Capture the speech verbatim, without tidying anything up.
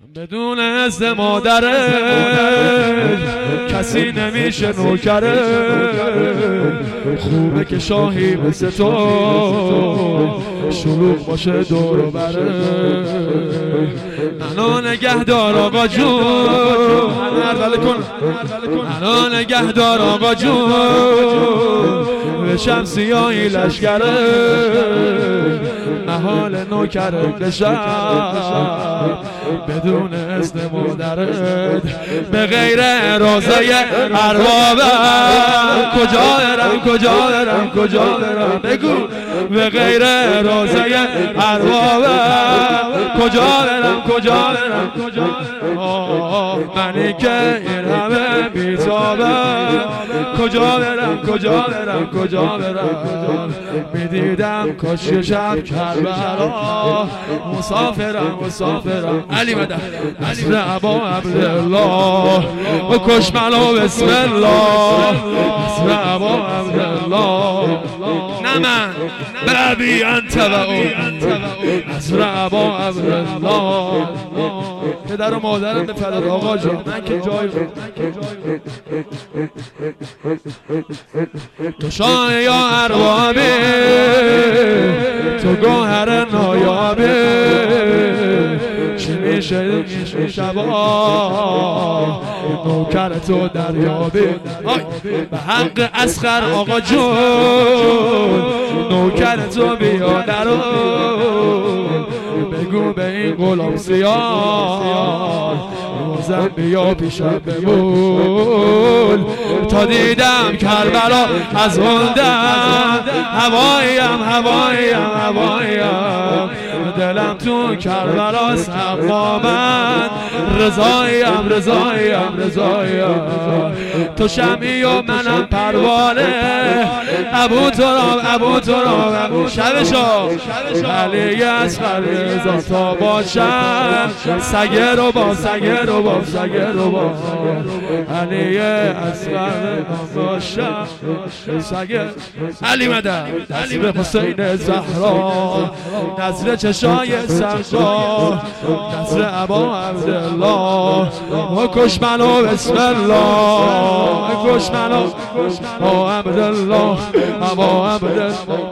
بدون اذن مادره کسی نمیشه نوکره. خوبه که شاهی مثل تو شلوغ باشه دور و بره. منو نگهدار آقا جون، منو نگهدار آقا جون، بشم سیاهی لشکره. محال نوکره بشم بدون اذن مادرت، به غیر رضای اربابم. کجا برم کجا برم کجا برم بگو، به غیر رضای اربابم. کجا برم کجا برم کجا برم، منی که این همه بیتابم. کجا برم کجا برم کجا برم، میدیدم کاش شب کربلا. مسافرم مسافرم علی مدد نصر ابا عبدالله، بکش منو بسم الله. نصر ابا عبدالله نه من ببی انت و او، نصر ابا عبدالله. پدر و مادرم به فدات آقا جان، من که جای بود. تو شاه یا اربابی، تو گوهر نایابی. چی میشه میشه شبا نوکر تو دریابی. به حق اصغر آقا جون، نوکر تو بیا درو. بگو به این غلام سیاه بازم بیا پیشم بمول. تا دیدم کربلا از خوندم، هواییم هواییم هواییم. دلم تو کربلاست اما من رضاییم رضاییم رضاییم. تو شمعی و منم پروانه، ابو تراب ابو تراب شبشو علی اصغر رضا. تا باشم سگه رو با سگه رو با سگه رو با علی اصغر باشم سگه. علی مدد نصر حسین زهرا، نصر چشای سمجا، نصر ابا عبدالله. کش منو بسم الله، کش منو ابا عبدالله ابا عبدالله.